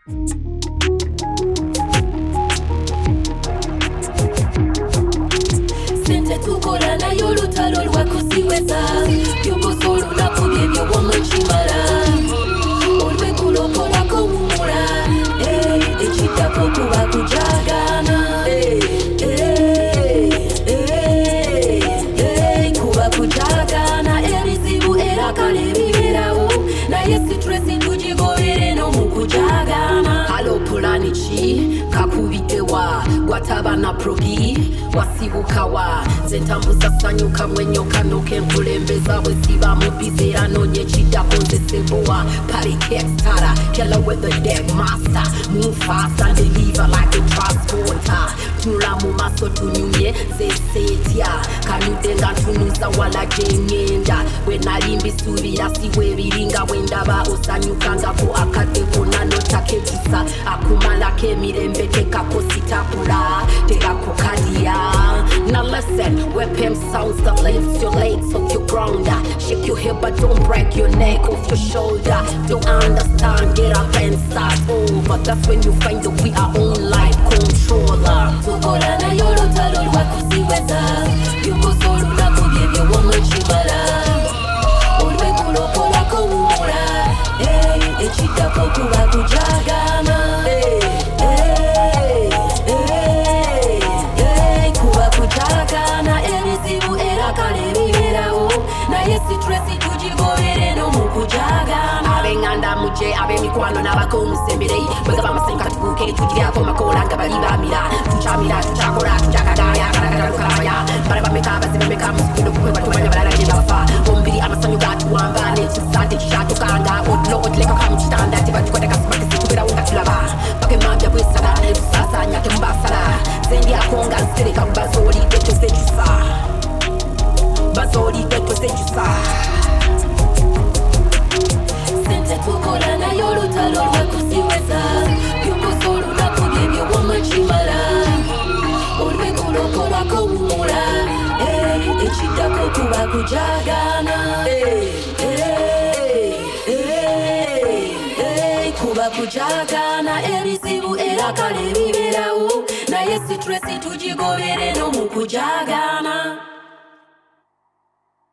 Sente tukola nayo olutalo lwakusiweza byokosolo nakubye byowomukimala olwekulokolako wumula ekiddako kuba kujagana kuba kujagana ebizibu era kale biberawo naye sitresi tugigobere n'omukujagana halo pulani ki kakubiddewa gwataba na progi wasibukawa zentambuza sanyuka mwenyoka nokempulembeza bwe siba mu biseera nonye kiddako nze sebowa party kextara killer with the deck master move fast and deliver like a transporter tunula mu maso tunyumye zesetya kanudde nga ntunuza wala gyengenda bwe nali mbisuubira siwe ebiringa bwe ndaba osanyukangako akadde konna notakebisa akumalako emirembe tekako sitapula tekako kadiya. Now listen, whip him sounds that lifts your legs off your ground. Shake your hip but don't break your neck off your shoulder. Don't understand, get up and start over. That's when you find that we are on life controller. Tukola na yolo talo lwakusiweza byokosolo nakubye byowomukimala olwekulokolako wumula ekiddako kuba kujagana ebizibu era kale biberawo naye sitresi tugigobere n'omukujagana ab'enganda muje ab'emikwano n'abakomusembere bwegaba amasenka tubuke tugiryako makola nga bali bamira tukyamira tukyakola tukyakagaya kalagalalukalabaya bala bameka abazibe meka musikino kukweba tumanya balala gye bafa omubiri amasanyu gatuwamba n'ekisante kikyatukanga odlo odileka kamukitanda tebatukwata kasimakisi kuberawo nga tulaba bakemambya bwesala nebusasanya temubasala zendyako nga nsereka mubazolidde tozejusa bazolidde tozejusa sente tukola nayo olutalo lwakusiweza byokosolo nakubye byowomukimala olwekulokolako wumula ekiddako kuba kujagana kuba kujagana ebizibu era kale biberawo naye sitresi tugigobere n'omukujagana.